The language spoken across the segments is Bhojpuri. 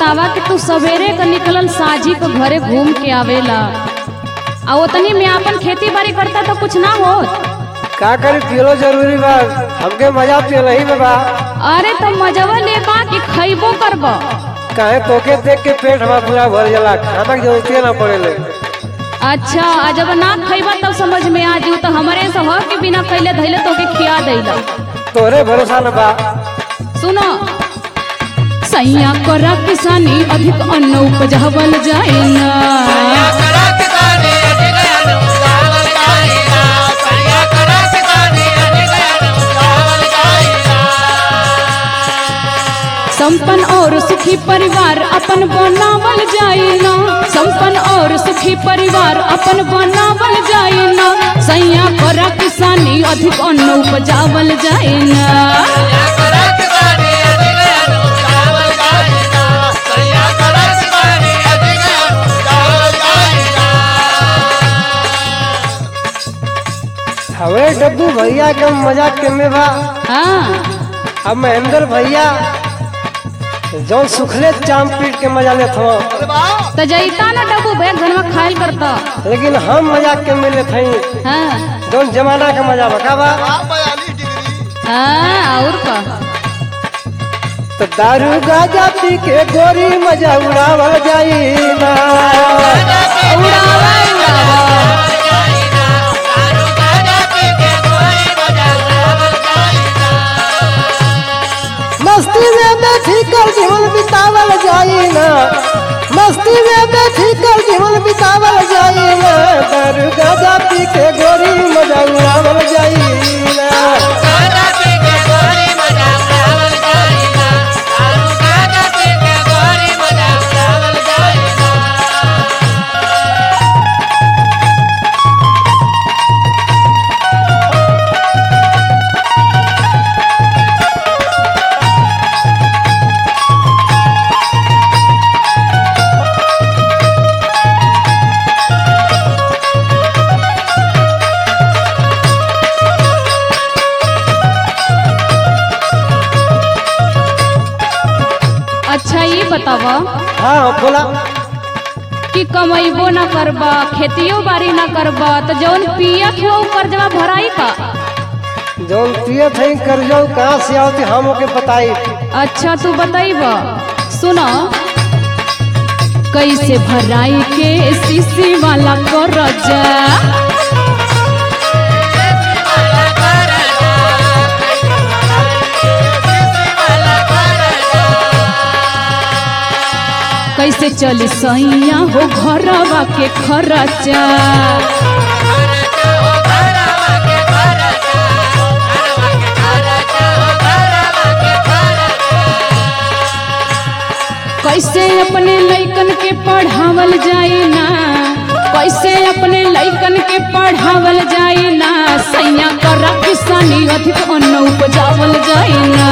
बतावा कि तू सवेरे का निकलल साझी को घरे घूम के आवेला आ उतनी में अपन खेती बाड़ी करता तो कुछ ना हो। का करी पियलो जरूरी बा, हमके मजा पियल ही में बा। अरे तो मजवा ले बा कि खइबो करबो। काहे तोके देख के पेट हमारा पूरा भर जाला, खाना की जरूरत ना पड़ेले। अच्छा आ जब ना खइबा तब समझ में आ जू तो हमारे से हो कि बिना खइले धइले तोके खिया देला। तोरे भरोसा न बा। सुनो सैया करा किसानी अधिक अन्न उपजावल जाए ना। संपन्न और सुखी परिवार अपन बनावल जाए ना। संपन्न और सुखी परिवार अपन बनावल जाए ना। सैया करा किसानी अधिक अन्न उपजावल जाए ना। हवे डब्बू भैया के मजाक के में बा। हाँ अब महेंद्र भैया जौन सुखले चाम पीट के मजा लेत हो, तो जैता ना डब्बू बैग घनवा खाइल करता। लेकिन हम मजाक के में लेत हई हाँ जौन जमाना का मजा बका बा। हाँ और का तो दारू गाजा पी के गोरी मजा उड़ावल जाई ना। उड़ावा उड़ावा मस्ती में बैठी कर जीवन बितावल जाई ना। मस्ती में बैठी कर जीवन बितावल जाई ना। दारू गाजा पी के गोरी मजा उड़ावल जाई ना। अच्छा ये बतावा हाँ बोला। कि कमैबो ना करबा खेतियो बाड़ी ना करबा तो जौन पियत हो कर्जवा भराई का। जौन पियत है कर्जौ कहाँ से आवती हम ओके बताई। अच्छा तू बताइबा। सुनो कैसे भराई के सीसी वाला कर्जा। कैसे चली सैया हो घरवा के खर्चा। कैसे अपने लइकन के पढ़ावल जाए ना। कैसे अपने लइकन के पढ़ावल जाए ना। सैया करा किसानी अधिक अन्न उपजावल जाए ना।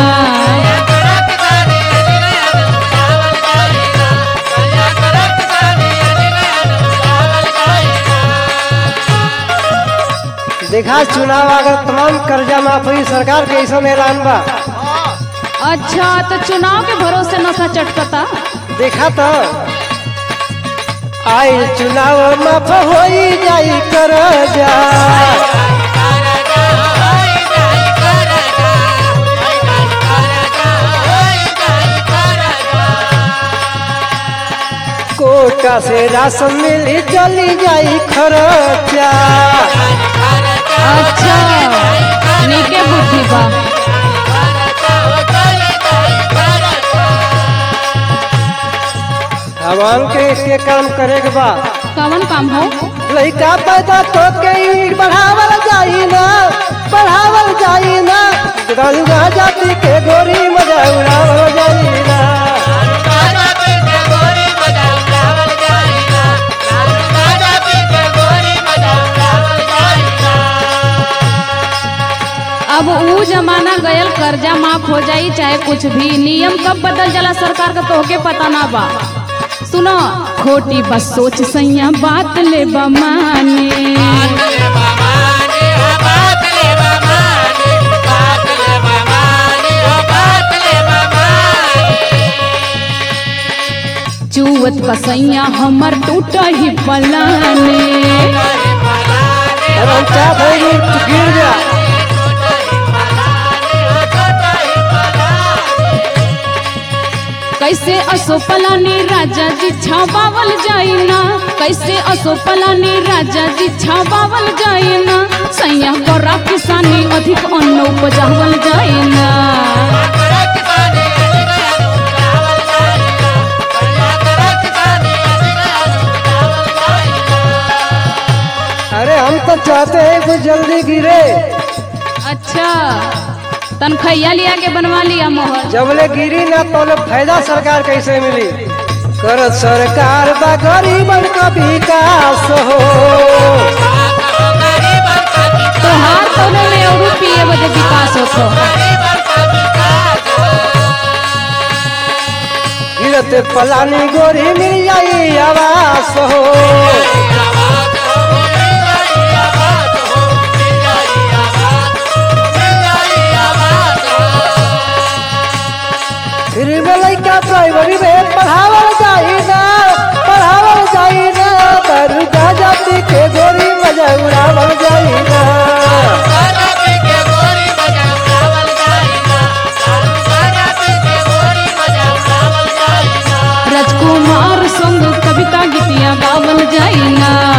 देखा चुनाव अगर तमाम कर्जा माफ हुई सरकार के ऐसा ऐलान बा। अच्छा तो चुनाव के भरोसे नशा चटकता। देखा तो आई चुनाव माफ होई जाई कर्जा। कोटा से राशन मिली चली जाई खर्चा। अच्छा नीके बुद्धि बा। भगवान के इसके काम करे के बा। कवन काम हो। लइका पैदा तो के बढ़ावल जाई ना। बढ़ावल जाई ना। दारू जाति के गोरी मजा उड़ावल जाई ना। अब ऊ जमाना गयल कर्जा माफ हो जाई चाहे कुछ भी। नियम कब बदल जाला सरकार का तोहके पता ना बा। सुनो खोटी बस सोच सैया बात ले बा माने। चुवत कसैया हमर टूट ही पलाने। अब हम चाहत है कि तू गिर जा। कैसे असो पलानी राजा जी छावावल जाइना, कैसे असो पलानी राजा जी छावावल जाइना, सैया करा किसानी अधिक अन्न उपजावल जाइना। अरे हम तो चाहते हैं कि जल्दी गिरे। अच्छा तनखैया लिया के बनवा लिया मोहर। जबले गिरी ना तो फायदा सरकार कैसे मिली। कर सरकार बा गरीबन का विकास हो। तोहार कोनो में और पिए बदे विकास होतो। गिरते पलानी गोरी मिल जाई आवास हो। फिर में लइका प्राइमरी में पढ़ावल जाइना, पढ़ावल जाइना, दारू गांजा पी के गोरी मजा उड़ावल जाइना। राजकुमार संग कविता गीतिया गावल जाइना।